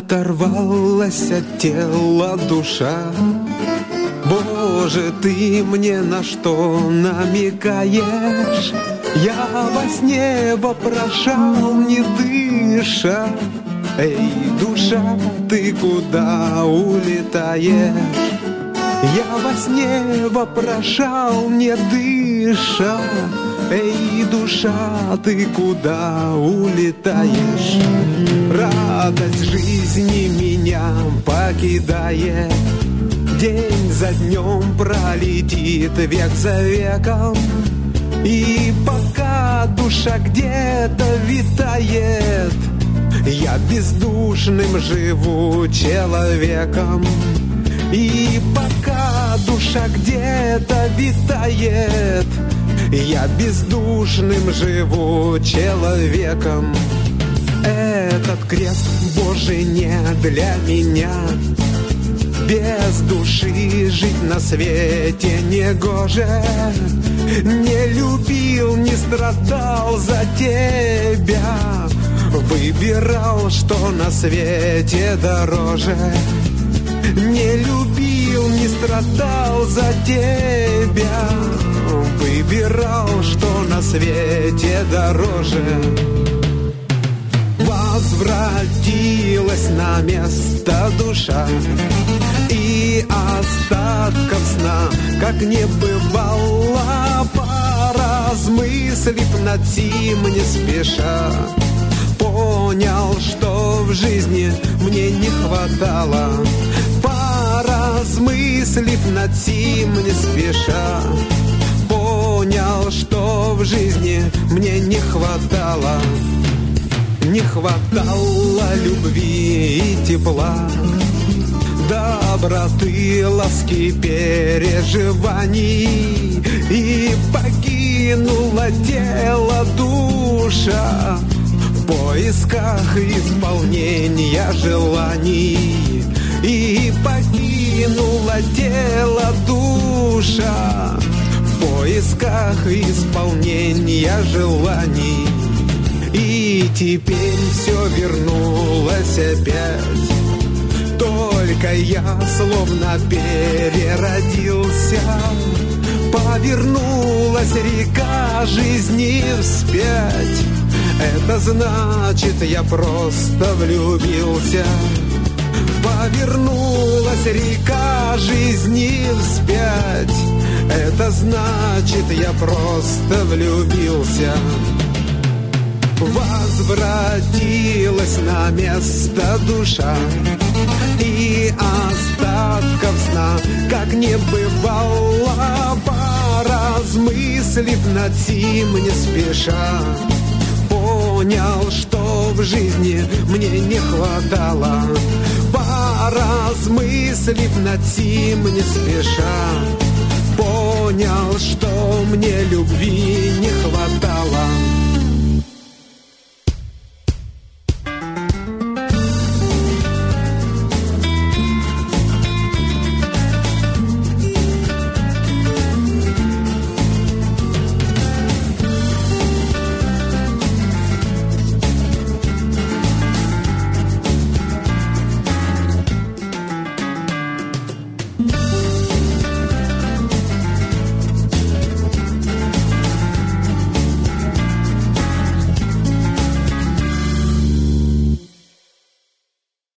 Оторвалась от тела душа. Боже, ты мне на что намекаешь? Я во сне вопрошал, не дыша. Эй, душа, ты куда улетаешь? Я во сне вопрошал, не дыша. Эй, душа, ты куда улетаешь? Радость жизни меня покидает. День за днем пролетит, век за веком. И пока душа где-то витает, я бездушным живу человеком. И пока душа где-то витает, я бездушным живу человеком. Этот крест Божий не для меня. Без души жить на свете негоже. Не любил, не страдал за тебя. Выбирал, что на свете дороже. Не любил, не страдал за тебя. Выбирал, что на свете дороже. Возвратилась на место душа, и остатков сна как не бывало. Поразмыслив над сим не спеша, понял, что в жизни мне не хватало. Поразмыслив над сим не спеша, понял, что в жизни мне не хватало. Не хватало любви и тепла, доброты, ласки, переживаний. И покинула тело душа в поисках исполнения желаний. И покинула тело душа в поисках исполнения желаний. И теперь все вернулось опять, только я словно переродился. Повернулась река жизни вспять, это значит, я просто влюбился. Повернулась река жизни вспять, это значит, я просто влюбился. Возвратилась на место душа, и остатков сна как не бывало. Поразмыслив над сим не спеша, понял, что в жизни мне не хватало. Поразмыслив над сим не спеша, понял, что мне любви не хватало.